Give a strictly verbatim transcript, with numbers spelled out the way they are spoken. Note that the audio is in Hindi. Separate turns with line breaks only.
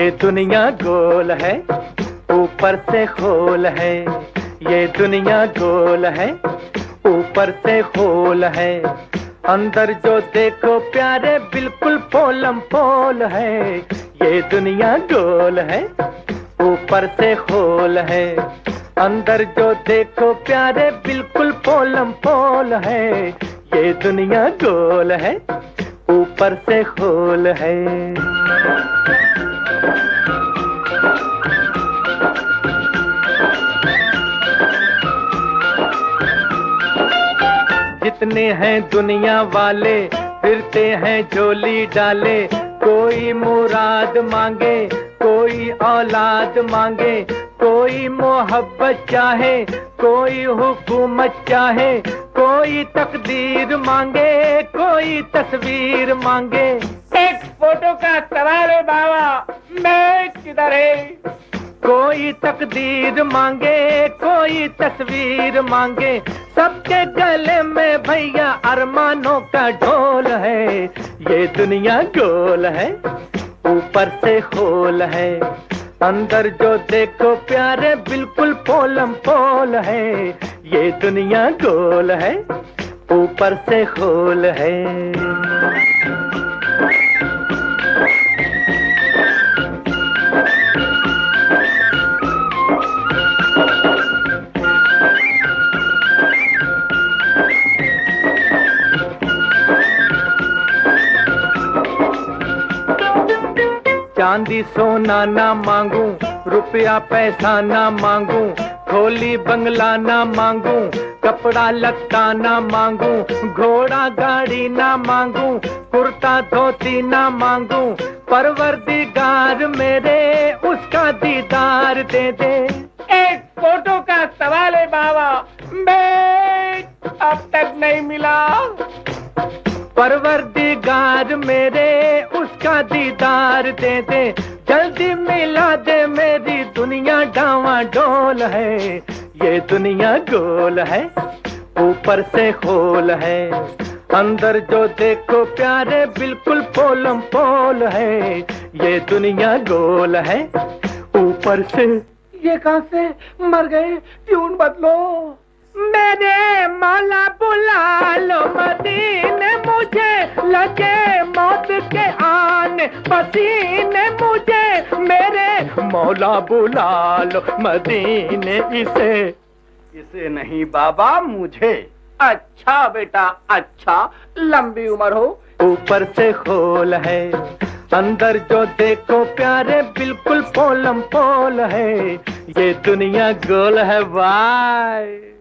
ये दुनिया गोल है, ऊपर से खोल है। ये दुनिया गोल है, ऊपर से खोल है। अंदर जो देखो प्यारे बिल्कुल पोलम पोल है। ये दुनिया गोल है, ऊपर से खोल है। अंदर जो देखो प्यारे बिल्कुल पोलम पोल है। ये दुनिया गोल है, ऊपर से खोल है। जितने हैं दुनिया वाले फिरते हैं झोली डाले। कोई मुराद मांगे, कोई औलाद मांगे, कोई मोहब्बत चाहे, कोई हुकूमत चाहे, कोई तकदीर मांगे, कोई तस्वीर मांगे।
एक फोटो का सवाल है बाबा, मैं किधर है?
कोई तकदीर मांगे, कोई तस्वीर मांगे। सबके गले में भैया अरमानों का ढोल है। ये दुनिया गोल है, ऊपर से खोल है। अंदर जो देखो प्यारे बिल्कुल पोलम पोल है। ये दुनिया गोल है, ऊपर से खोल है। चांदी सोना ना मांगू, रुपया पैसा ना मांगू, खोली बंगला ना मांगू, कपड़ा लत्ता ना मांगू, घोड़ा गाड़ी ना मांगू, कुर्ता धोती ना मांगू। परवरदिगार मेरे उसका दीदार दे दे।
एक फोटो का सवाल है बाबा, मैं अब तक नहीं मिला।
परवरदिगार मेरे उसका दीदार दे दे। जल्दी मिला दे, मेरी दुनिया डावाडोल है। ये दुनिया गोल है, ऊपर से खोल है। अंदर जो देखो प्यारे बिल्कुल पोलम पोल है। ये दुनिया गोल है, ऊपर से।
ये कहां से मर गए? ट्यून बदलो।
मेरे मौला बुला लो मदीने, मुझे लगे मौत के आने पसीने। मुझे मेरे मौला बुला लो मदीने, इसे
इसे नहीं बाबा, मुझे। अच्छा बेटा अच्छा, लंबी उम्र हो।
ऊपर से खोल है, अंदर जो देखो प्यारे बिल्कुल पोलम पोल है। ये दुनिया गोल है भाई।